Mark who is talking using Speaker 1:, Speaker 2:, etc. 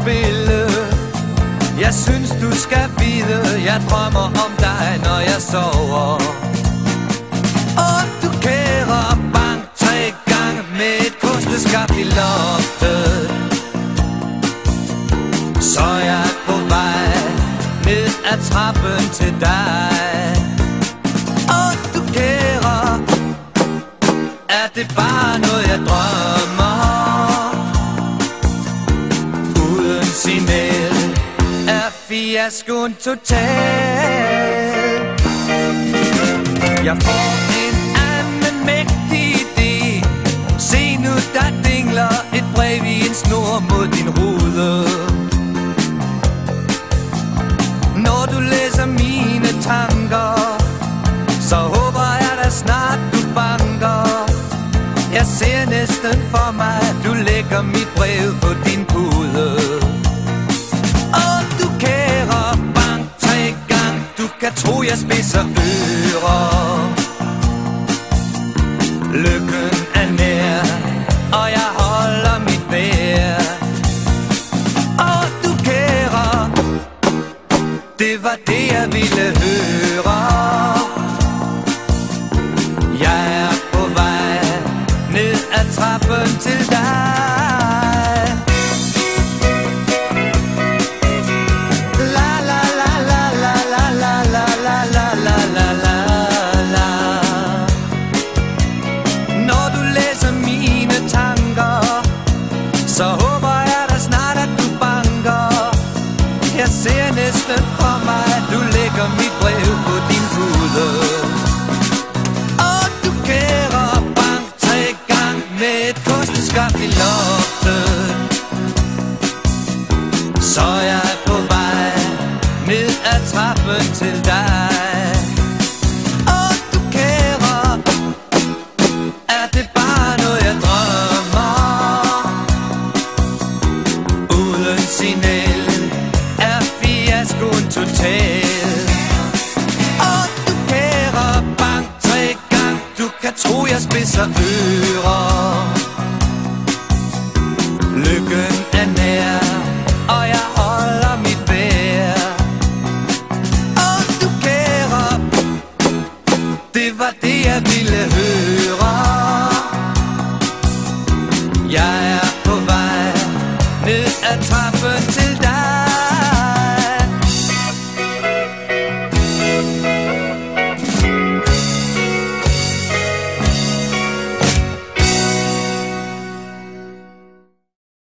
Speaker 1: spille. Jeg synes du skal vide, jeg drømmer om dig, når jeg sover. Og du kærer bank 3 gange med et kosteskaft i loftet. Så jeg er på vej ned ad trappen til dig. Og du kærer, er det bare noget jeg drømmer? Uden signal er fiaskoen total. Jeg får en anden mægtig idé. Se nu, der dingler et brev i en snor mod din rude. Når du læser mine tanker, så håber jeg da snart du banker. Jeg ser næsten for mig, du lægger mit brev på din pude. Og du kærer bank 3 gange, du kan tro jeg spidser ører. Lykken er nær, og jeg holder mit vejr. Og du kærer, det var det jeg ville høre. Jeg er på vej ned ad trappen til dig. La la la la la la la la la la la la la. Når du læser mine tanker, så håber jeg da snart at du banker. Jeg ser næsten for mig, du lægger mit brev på din pude. Og du kærer bank 3 gange med et kosteskaft i loftet. Så jeg er på vej ned ad trappen til dig. Og du kærer, er det bare noget jeg drømmer? Uden signal er fiaskoen total. Og du kærer bank 3 gange, du kan tro jeg spidser ører. Lykken er nær, og jeg holder mit vejr. Og du kærer, det var det jeg ville høre. Jeg er på vej ned ad trappen til